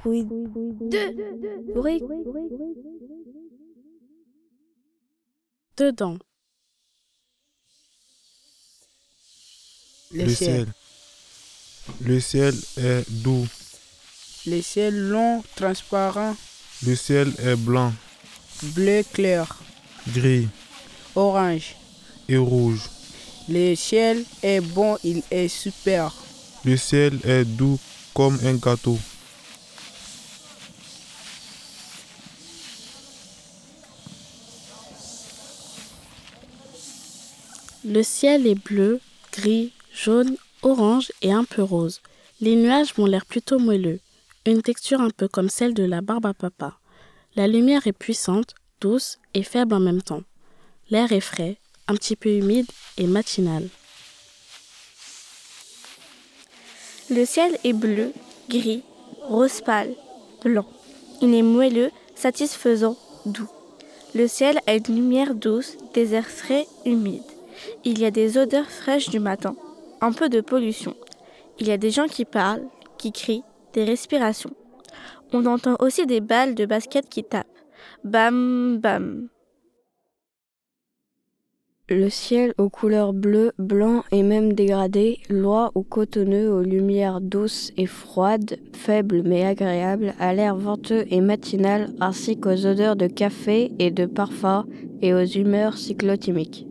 Deux. Bruit. Dedans. Le ciel. Le ciel est doux. Le ciel long, transparent. Le ciel est blanc, Bleu clair. gris Orange. et rouge. Le ciel est bon, il est super. Le ciel est doux comme un gâteau. Le ciel est bleu, gris, jaune, orange et un peu rose. Les nuages m'ont l'air plutôt moelleux, une texture un peu comme celle de la barbe à papa. La lumière est puissante, douce et faible en même temps. L'air est frais, un petit peu humide et matinal. Le ciel est bleu, gris, rose pâle, blanc. Il est moelleux, satisfaisant, doux. Le ciel a une lumière douce, des airs frais, humides. Il y a des odeurs fraîches du matin, un peu de pollution. Il y a des gens qui parlent, qui crient, des respirations. On entend aussi des balles de basket qui tapent. Bam, bam. Le ciel aux couleurs bleu, blanc et même dégradé, loin ou cotonneux aux lumières douces et froides, faibles mais agréables, à l'air venteux et matinal, ainsi qu'aux odeurs de café et de parfum et aux humeurs cyclotimiques.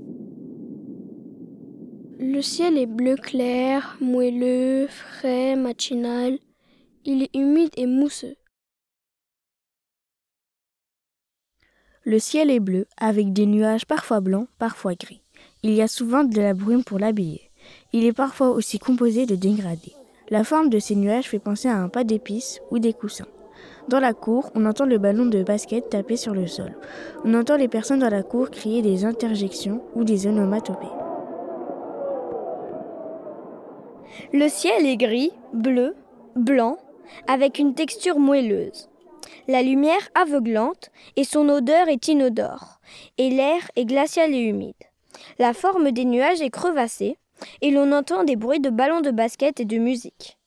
Le ciel est bleu clair, moelleux, frais, matinal. Il est humide et mousseux. Le ciel est bleu, avec des nuages parfois blancs, parfois gris. Il y a souvent de la brume pour l'habiller. Il est parfois aussi composé de dégradés. La forme de ces nuages fait penser à un pas d'épices ou des coussins. Dans la cour, on entend le ballon de basket taper sur le sol. On entend les personnes dans la cour crier des interjections ou des onomatopées. Le ciel est gris, bleu, blanc, avec une texture moelleuse. La lumière aveuglante et son odeur est inodore, et l'air est glacial et humide. La forme des nuages est crevassée, et l'on entend des bruits de ballons de basket et de musique.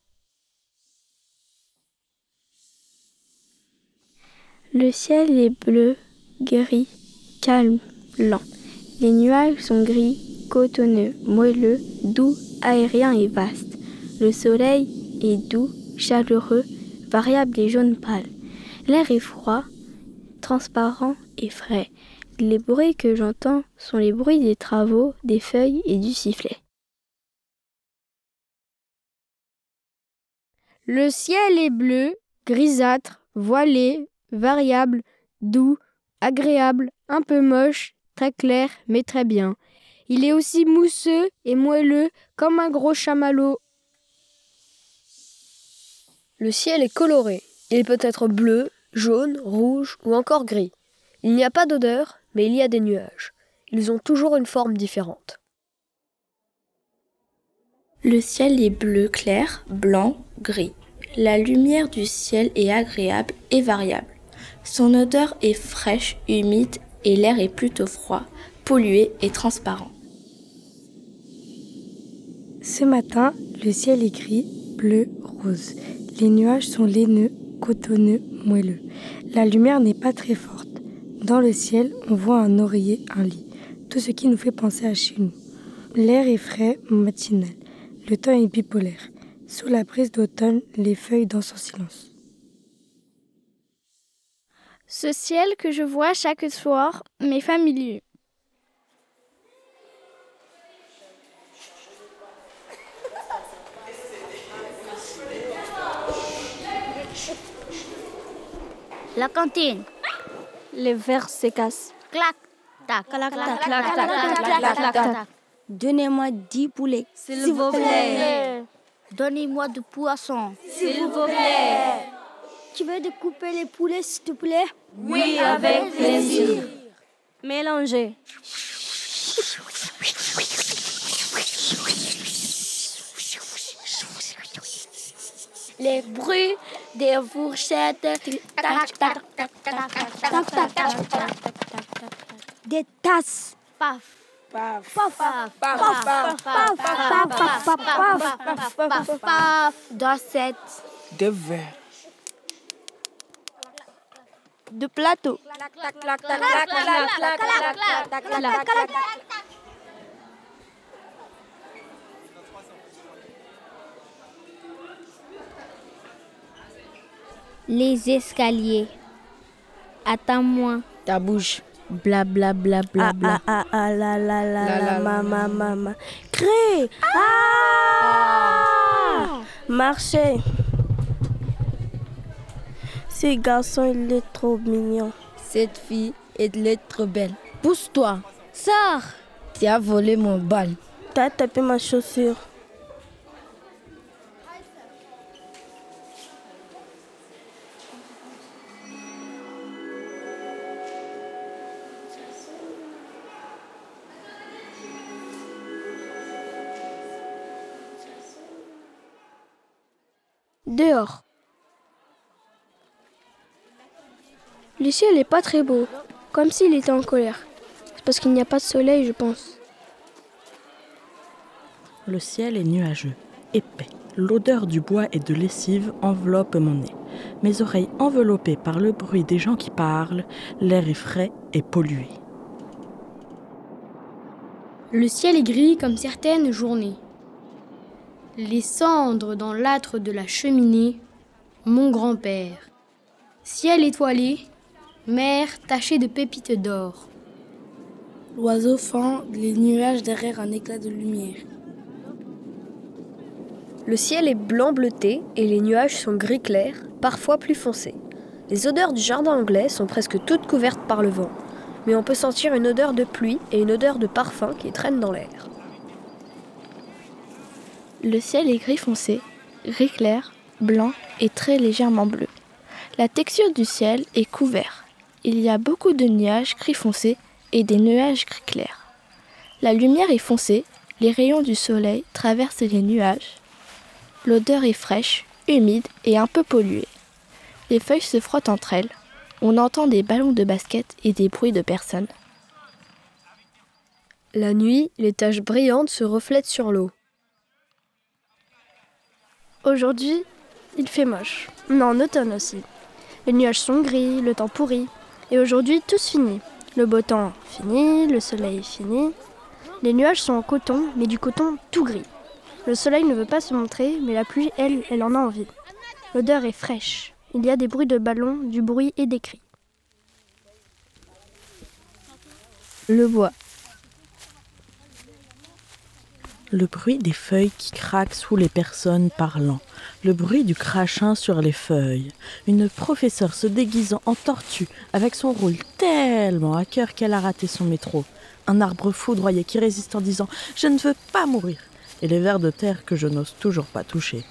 Le ciel est bleu, gris, calme, lent. Les nuages sont gris, cotonneux, moelleux, doux, aériens et vastes. Le soleil est doux, chaleureux, variable et jaune pâle. L'air est froid, transparent et frais. Les bruits que j'entends sont les bruits des travaux, des feuilles et du sifflet. Le ciel est bleu, grisâtre, voilé, variable, doux, agréable, un peu moche, très clair mais très bien. Il est aussi mousseux et moelleux comme un gros chamallow. Le ciel est coloré. Il peut être bleu, jaune, rouge ou encore gris. Il n'y a pas d'odeur, mais il y a des nuages. Ils ont toujours une forme différente. Le ciel est bleu clair, blanc, gris. La lumière du ciel est agréable et variable. Son odeur est fraîche, humide et l'air est plutôt froid, pollué et transparent. Ce matin, le ciel est gris, bleu, rose. Les nuages sont laineux, cotonneux, moelleux. La lumière n'est pas très forte. Dans le ciel, on voit un oreiller, un lit. Tout ce qui nous fait penser à chez nous. L'air est frais, matinal. Le temps est bipolaire. Sous la brise d'automne, les feuilles dansent en silence. Ce ciel que je vois chaque soir m'est familier. La cantine. Les verres se cassent. Clac, tac, clac, clac, clac, clac, tac. Donnez-moi 10 poulets. S'il vous plaît. Donnez-moi du poisson. S'il vous plaît. Tu veux découper les poulets, s'il te plaît? Oui, avec plaisir. Mélangez. Les bruits des fourchettes. Des tasses. Paf. Paf, paf, paf, paf, paf, paf, paf, paf, paf. Dans cette. Des verres. de plateau. Les escaliers. Attends-moi. Ta bouche. Bla bla bla bla bla. La mama. Crée. Ah! Marcher. Ce garçon, il est trop mignon. Cette fille, elle est trop belle. Pousse-toi. Sors. Tu as volé mon bal. T'as tapé ma chaussure. Dehors. Le ciel n'est pas très beau, comme s'il était en colère. C'est parce qu'il n'y a pas de soleil, je pense. Le ciel est nuageux, épais. L'odeur du bois et de lessive enveloppe mon nez. Mes oreilles enveloppées par le bruit des gens qui parlent, l'air est frais et pollué. Le ciel est gris comme certaines journées. Les cendres dans l'âtre de la cheminée, mon grand-père. Ciel étoilé, mer tachée de pépites d'or. L'oiseau fend les nuages derrière un éclat de lumière. Le ciel est blanc bleuté et les nuages sont gris clair, parfois plus foncés. Les odeurs du jardin anglais sont presque toutes couvertes par le vent, mais on peut sentir une odeur de pluie et une odeur de parfum qui traînent dans l'air. Le ciel est gris foncé, gris clair, blanc et très légèrement bleu. La texture du ciel est couverte. Il y a beaucoup de nuages gris foncé et des nuages gris clairs. La lumière est foncée, les rayons du soleil traversent les nuages. L'odeur est fraîche, humide et un peu polluée. Les feuilles se frottent entre elles. On entend des ballons de basket et des bruits de personnes. La nuit, les taches brillantes se reflètent sur l'eau. Aujourd'hui, il fait moche. On est en automne aussi. Les nuages sont gris, le temps pourri. Et aujourd'hui, tout se finit. Le beau temps fini, le soleil fini. Les nuages sont en coton, mais du coton tout gris. Le soleil ne veut pas se montrer, mais la pluie, elle en a envie. L'odeur est fraîche. Il y a des bruits de ballons, du bruit et des cris. Le bois. Le bruit des feuilles qui craquent sous les personnes parlant. Le bruit du crachin sur les feuilles. Une professeure se déguisant en tortue avec son rôle tellement à cœur qu'elle a raté son métro. Un arbre foudroyé qui résiste en disant « Je ne veux pas mourir !» et les vers de terre que je n'ose toujours pas toucher.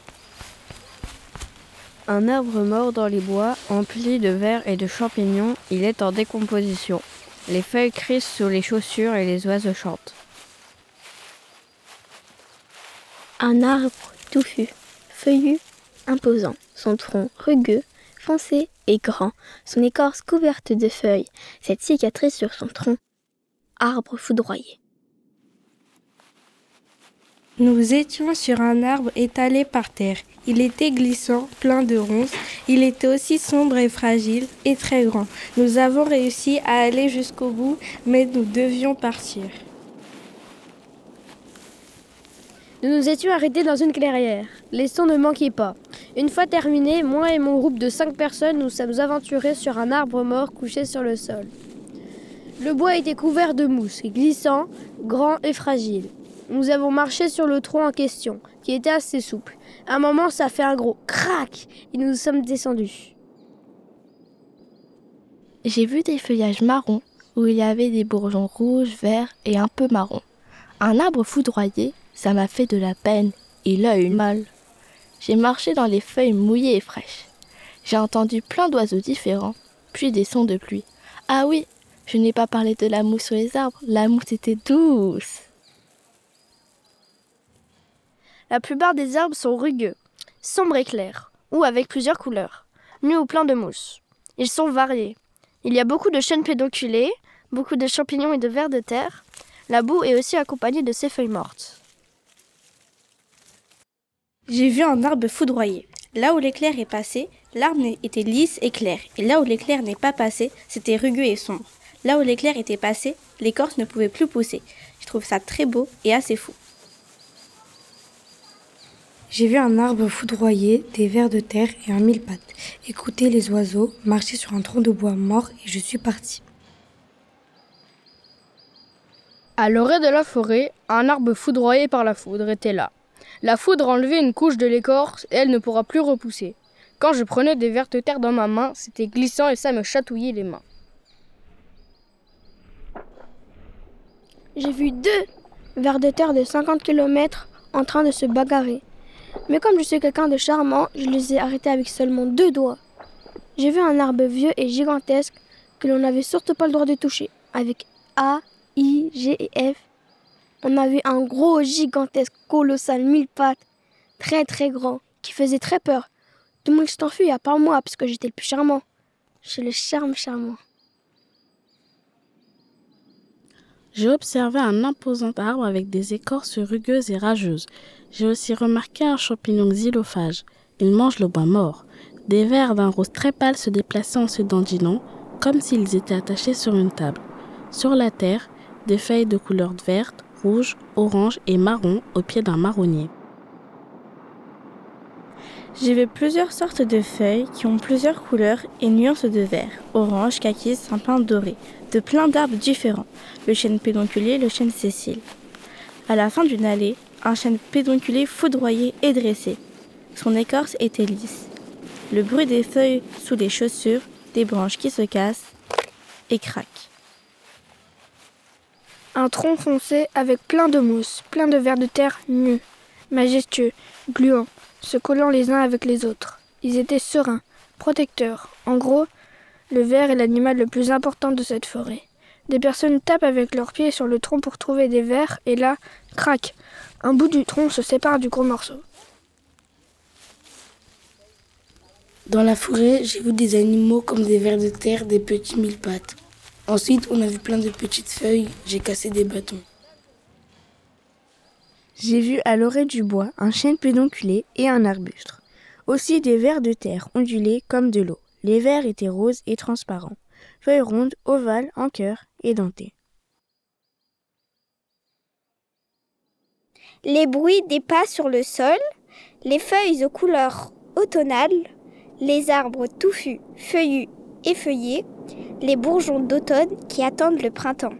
Un arbre mort dans les bois, empli de vers et de champignons, il est en décomposition. Les feuilles crissent sous les chaussures et les oiseaux chantent. Un arbre touffu, feuillu, imposant, son tronc rugueux, foncé et grand, son écorce couverte de feuilles, cette cicatrice sur son tronc. Arbre foudroyé. Nous étions sur un arbre étalé par terre. Il était glissant, plein de ronces. Il était aussi sombre et fragile et très grand. Nous avons réussi à aller jusqu'au bout, mais nous devions partir. Nous nous étions arrêtés dans une clairière. Les sons ne manquaient pas. Une fois terminé, moi et mon groupe de 5 personnes nous sommes aventurés sur un arbre mort couché sur le sol. Le bois était couvert de mousse, glissant, grand et fragile. Nous avons marché sur le tronc en question, qui était assez souple. À un moment, ça a fait un gros crac et nous sommes descendus. J'ai vu des feuillages marrons où il y avait des bourgeons rouges, verts et un peu marrons. Un arbre foudroyé, ça m'a fait de la peine et l'œil mal. J'ai marché dans les feuilles mouillées et fraîches. J'ai entendu plein d'oiseaux différents, puis des sons de pluie. Ah oui, je n'ai pas parlé de la mousse sur les arbres, la mousse était douce. La plupart des arbres sont rugueux, sombres et clairs, ou avec plusieurs couleurs, nus ou pleins de mousse. Ils sont variés. Il y a beaucoup de chênes pédonculés, beaucoup de champignons et de vers de terre. La boue est aussi accompagnée de ces feuilles mortes. J'ai vu un arbre foudroyé. Là où l'éclair est passé, L'arbre était lisse et clair, et là où l'éclair n'est pas passé, c'était rugueux et sombre. Là où l'éclair était passé, l'écorce ne pouvait plus pousser. Je trouve ça très beau et assez fou. J'ai vu un arbre foudroyer, des vers de terre et un mille pattes. Écouter les oiseaux, marcher sur un tronc de bois mort et je suis partie. À l'orée de la forêt, un arbre foudroyé par la foudre était là. La foudre enlevait une couche de l'écorce et elle ne pourra plus repousser. Quand je prenais des vers de terre dans ma main, c'était glissant et ça me chatouillait les mains. J'ai vu 2 vers de terre de 50 km en train de se bagarrer. Mais comme je suis quelqu'un de charmant, je les ai arrêtés avec seulement 2 doigts. J'ai vu un arbre vieux et gigantesque que l'on n'avait surtout pas le droit de toucher. Avec A, I, G et F. On a vu un gros, gigantesque, colossal, 1000 pattes, très très grand, qui faisait très peur. Tout le monde s'est enfui à part moi, parce que j'étais le plus charmant. J'ai le charme charmant. J'ai observé un imposant arbre avec des écorces rugueuses et rageuses. J'ai aussi remarqué un champignon xylophage. Il mange le bois mort. Des vers d'un rose très pâle se déplaçaient en se dandinant, comme s'ils étaient attachés sur une table. Sur la terre, des feuilles de couleur verte, rouge, orange et marron au pied d'un marronnier. J'ai vu plusieurs sortes de feuilles qui ont plusieurs couleurs et nuances de vert, orange, kaki, sapin, doré, de plein d'arbres différents, le chêne pédonculé, le chêne Cécile. À la fin d'une allée, un chêne pédonculé foudroyé et dressé. Son écorce était lisse. Le bruit des feuilles sous les chaussures, des branches qui se cassent et craquent. Un tronc foncé avec plein de mousse, plein de vers de terre nus, majestueux, gluants, se collant les uns avec les autres. Ils étaient sereins, protecteurs. En gros, le ver est l'animal le plus important de cette forêt. Des personnes tapent avec leurs pieds sur le tronc pour trouver des vers et là, crac, un bout du tronc se sépare du gros morceau. Dans la forêt, j'ai vu des animaux comme des vers de terre, des petits 1000 pattes. Ensuite, on a vu plein de petites feuilles, j'ai cassé des bâtons. J'ai vu à l'orée du bois un chêne pédonculé et un arbuste. Aussi des vers de terre ondulés comme de l'eau. Les vers étaient roses et transparents. Feuilles rondes, ovales, en cœur et dentées. Les bruits des pas sur le sol, les feuilles aux couleurs automnales, les arbres touffus, feuillus et feuillés, les bourgeons d'automne qui attendent le printemps.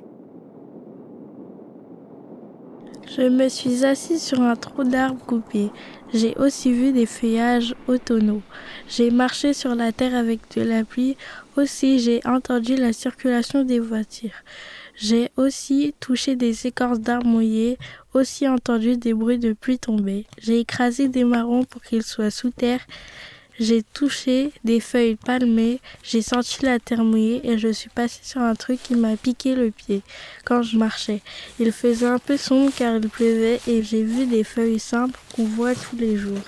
Je me suis assise sur un tronc d'arbre coupé. J'ai aussi vu des feuillages automnaux. J'ai marché sur la terre avec de la pluie. Aussi, j'ai entendu la circulation des voitures. J'ai aussi touché des écorces d'arbres mouillés. Aussi entendu des bruits de pluie tombée. J'ai écrasé des marrons pour qu'ils soient sous terre. J'ai touché des feuilles palmées, j'ai senti la terre mouillée et je suis passée sur un truc qui m'a piqué le pied quand je marchais. Il faisait un peu sombre car il pleuvait et j'ai vu des feuilles simples qu'on voit tous les jours.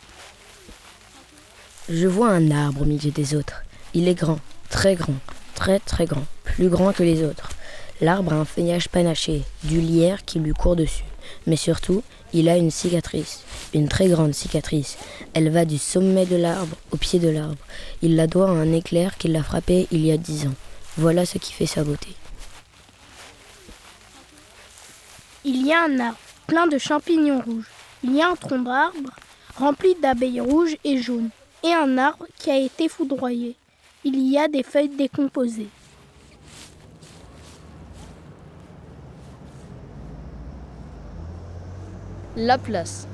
Je vois un arbre au milieu des autres. Il est grand, très grand, plus grand que les autres. L'arbre a un feuillage panaché, du lierre qui lui court dessus. Mais surtout, il a une cicatrice, une très grande cicatrice. Elle va du sommet de l'arbre au pied de l'arbre. Il la doit à un éclair qui l'a frappé il y a 10 ans. Voilà ce qui fait sa beauté. Il y a un arbre plein de champignons rouges. Il y a un tronc d'arbre rempli d'abeilles rouges et jaunes. Et un arbre qui a été foudroyé. Il y a des feuilles décomposées. La place.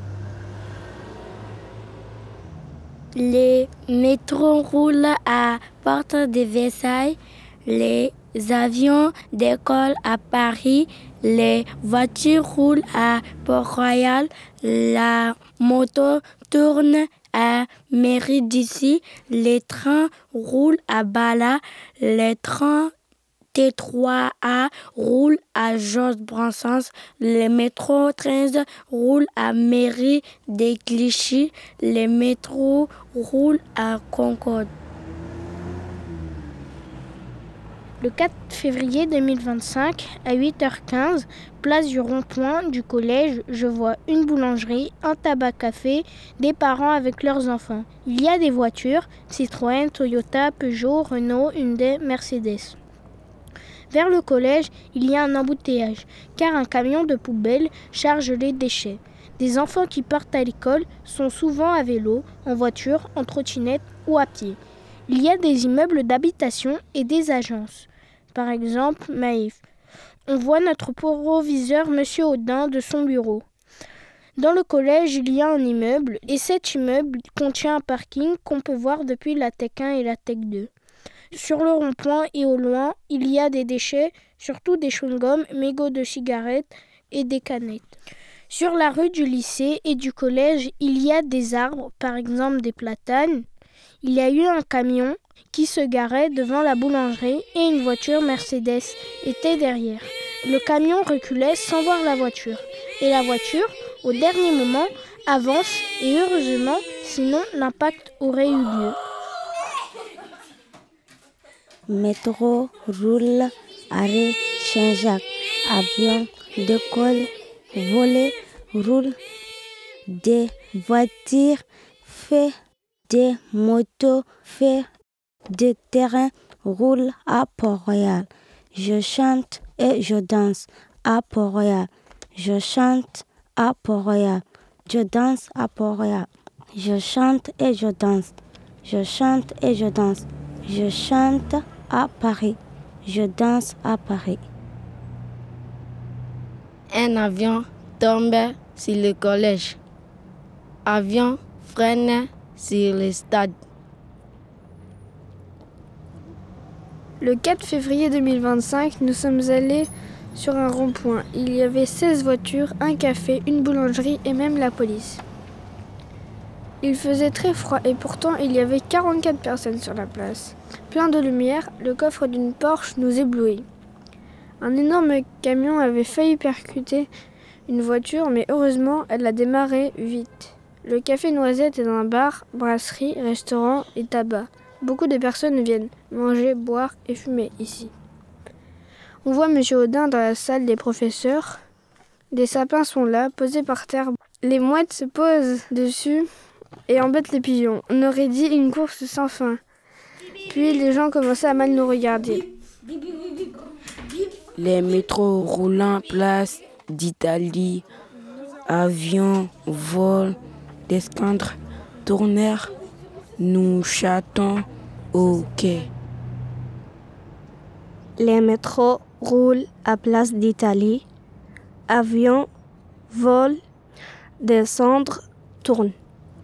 Les métros roulent à Porte de Versailles, les avions décollent à Paris, les voitures roulent à Port-Royal, la moto tourne à Mairie d'ici, les trains roulent à Bala, les trains T3A roule à Georges Brassens, le métro 13 roule à Mairie des Clichy, le métro roule à Concorde. Le 4 février 2025, à 8h15, place du rond-point du collège, je vois une boulangerie, un tabac-café, des parents avec leurs enfants. Il y a des voitures, Citroën, Toyota, Peugeot, Renault, Hyundai, Mercedes. Vers le collège, il y a un embouteillage, car un camion de poubelle charge les déchets. Des enfants qui partent à l'école sont souvent à vélo, en voiture, en trottinette ou à pied. Il y a des immeubles d'habitation et des agences. Par exemple, Maïf. On voit notre proviseur, M. Audin, de son bureau. Dans le collège, il y a un immeuble, et cet immeuble contient un parking qu'on peut voir depuis la Tech 1 et la Tech 2. Sur le rond-point et au loin, il y a des déchets, surtout des chewing-gums, mégots de cigarettes et des canettes. Sur la rue du lycée et du collège, il y a des arbres, par exemple des platanes. Il y a eu un camion qui se garait devant la boulangerie et une voiture Mercedes était derrière. Le camion reculait sans voir la voiture. Et la voiture, au dernier moment, avance et heureusement, sinon l'impact aurait eu lieu. Métro roule, arrêt Saint-Jacques, avion décolle, voler roule, des voitures fait, des motos fait, des terrains roulent à Port-Royal. Je chante et je danse à Port-Royal. Je chante à Port-Royal. Je danse à Port-Royal. Je chante et je danse. Je chante et je danse. Je chante à Paris. Je danse à Paris. Un avion tombe sur le collège. Avion freine sur le stade. Le 4 février 2025, nous sommes allés sur un rond-point. Il y avait 16 voitures, un café, une boulangerie et même la police. Il faisait très froid et pourtant il y avait 44 personnes sur la place. Plein de lumière, le coffre d'une Porsche nous éblouit. Un énorme camion avait failli percuter une voiture, mais heureusement elle a démarré vite. Le café Noisette est un bar, brasserie, restaurant et tabac. Beaucoup de personnes viennent manger, boire et fumer ici. On voit M. Audin dans la salle des professeurs. Des sapins sont là, posés par terre. Les mouettes se posent dessus et embêtent les pigeons. On aurait dit une course sans fin. Puis les gens commençaient à mal nous regarder. Les métros roulants, place d'Italie, avions, vols, d'escadres, tournèrent. Nous chantons au quai. Les métros roulent à place d'Italie. Avions volent, des cendres tournent.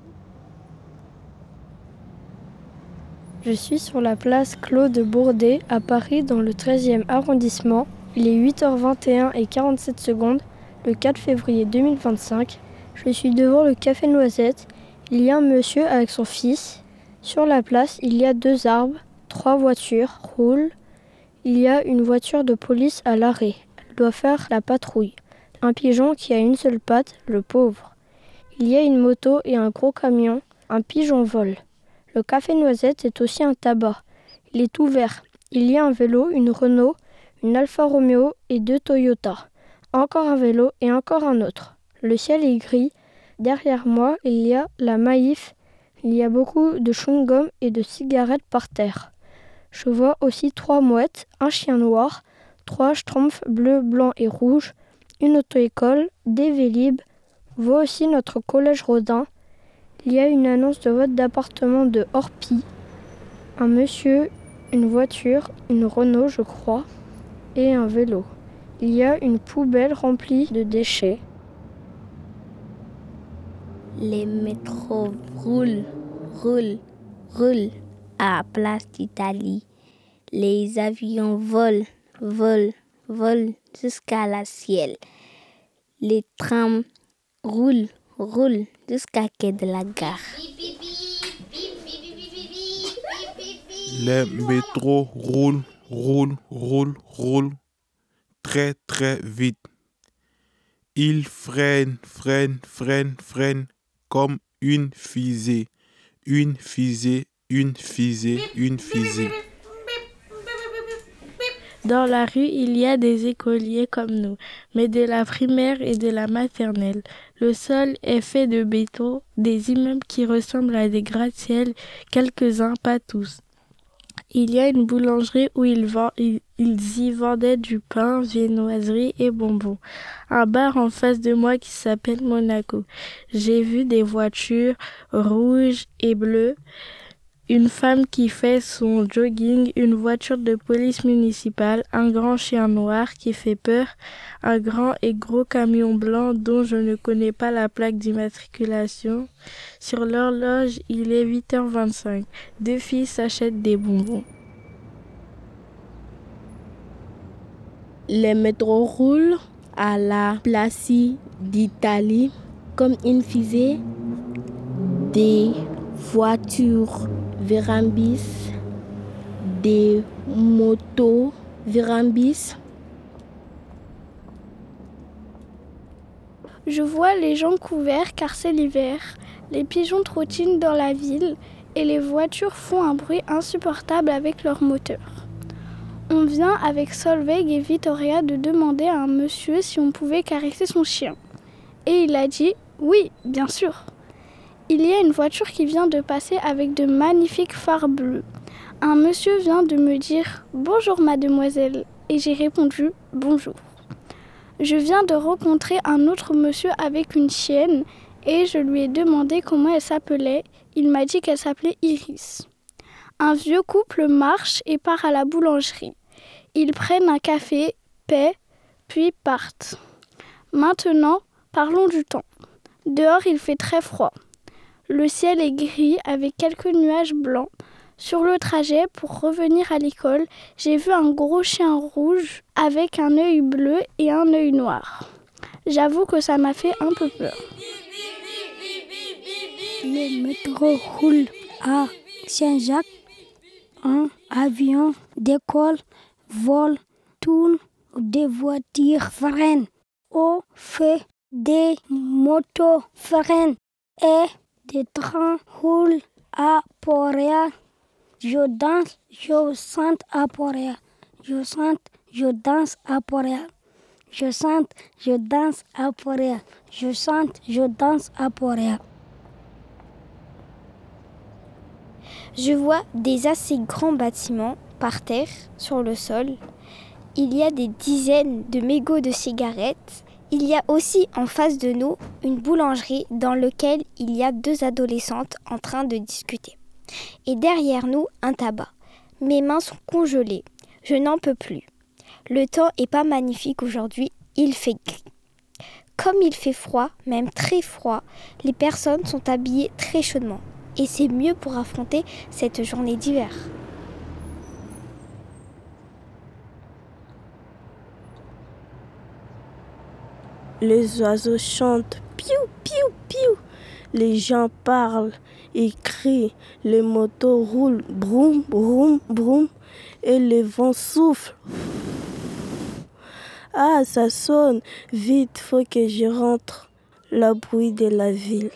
Je suis sur la place Claude Bourdet à Paris dans le 13e arrondissement. Il est 8h21 et 47 secondes, le 4 février 2025. Je suis devant le café Noisette. Il y a un monsieur avec son fils. Sur la place, il y a 2 arbres, 3 voitures roulent. Il y a une voiture de police à l'arrêt. Elle doit faire la patrouille. Un pigeon qui a une seule patte, le pauvre. Il y a une moto et un gros camion. Un pigeon vole. Le café Noisette est aussi un tabac. Il est ouvert. Il y a un vélo, une Renault, une Alfa Romeo et 2 Toyota. Encore un vélo et encore un autre. Le ciel est gris. Derrière moi, il y a la Maïf. Il y a beaucoup de chewing-gum et de cigarettes par terre. Je vois aussi 3 mouettes, un chien noir, 3 schtroumpfs bleus, blancs et rouges, une auto-école, des Vélib. Voit aussi notre collège Rodin. Il y a une annonce de vote d'appartement de Orpi. Un monsieur, une voiture, une Renault je crois, et un vélo. Il y a une poubelle remplie de déchets. Les métros roulent à place d'Italie. Les avions volent jusqu'à la ciel. Les trams roulent jusqu'à quai de la gare. Les métros roulent très très vite. Ils freinent comme une fusée. Dans la rue, il y a des écoliers comme nous, mais de la primaire et de la maternelle. Le sol est fait de béton, des immeubles qui ressemblent à des gratte-ciel, quelques-uns, pas tous. Il y a une boulangerie où ils y vendaient du pain, viennoiseries et bonbons. Un bar en face de moi qui s'appelle Monaco. J'ai vu des voitures rouges et bleues, une femme qui fait son jogging, une voiture de police municipale, un grand chien noir qui fait peur, un grand et gros camion blanc dont je ne connais pas la plaque d'immatriculation. Sur l'horloge, il est 8h25. 2 filles s'achètent des bonbons. Les métros roulent à la Place d'Italie comme une fusée. Des voitures virambissent, des motos virambissent. Je vois les gens couverts car c'est l'hiver. Les pigeons trottinent dans la ville et les voitures font un bruit insupportable avec leurs moteurs. On vient avec Solveig et Vittoria de demander à un monsieur si on pouvait caresser son chien. Et il a dit « Oui, bien sûr ». Il y a une voiture qui vient de passer avec de magnifiques phares bleus. Un monsieur vient de me dire « Bonjour mademoiselle » et j'ai répondu « Bonjour ». Je viens de rencontrer un autre monsieur avec une chienne et je lui ai demandé comment elle s'appelait. Il m'a dit qu'elle s'appelait Iris. Un vieux couple marche et part à la boulangerie. Ils prennent un café, paient, puis partent. Maintenant, parlons du temps. Dehors, il fait très froid. Le ciel est gris avec quelques nuages blancs. Sur le trajet, pour revenir à l'école, j'ai vu un gros chien rouge avec un œil bleu et un œil noir. J'avoue que ça m'a fait un peu peur. Le métro roule à Saint-Jacques. Un avion décolle, vole, tourne, des voitures freinent. Au fait, des motos freinent et des trains roulent à Port-Réal. Je danse, je chante à Port-Réal. Je chante, je danse à Port-Réal. Je chante, je danse à Port-Réal. Je chante, je danse à Port-Réal. Je vois des assez grands bâtiments par terre, sur le sol. Il y a des dizaines de mégots de cigarettes. Il y a aussi en face de nous une boulangerie dans laquelle il y a 2 adolescentes en train de discuter. Et derrière nous, un tabac. Mes mains sont congelées. Je n'en peux plus. Le temps est pas magnifique aujourd'hui. Il fait gris. Comme il fait froid, même très froid, les personnes sont habillées très chaudement. Et c'est mieux pour affronter cette journée d'hiver. Les oiseaux chantent piou, piou, piou. Les gens parlent et crient. Les motos roulent broum, broum, broum. Et le vent souffle. Ah, ça sonne. Vite, faut que je rentre. Le bruit de la ville.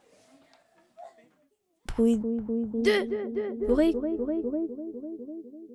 Bruit.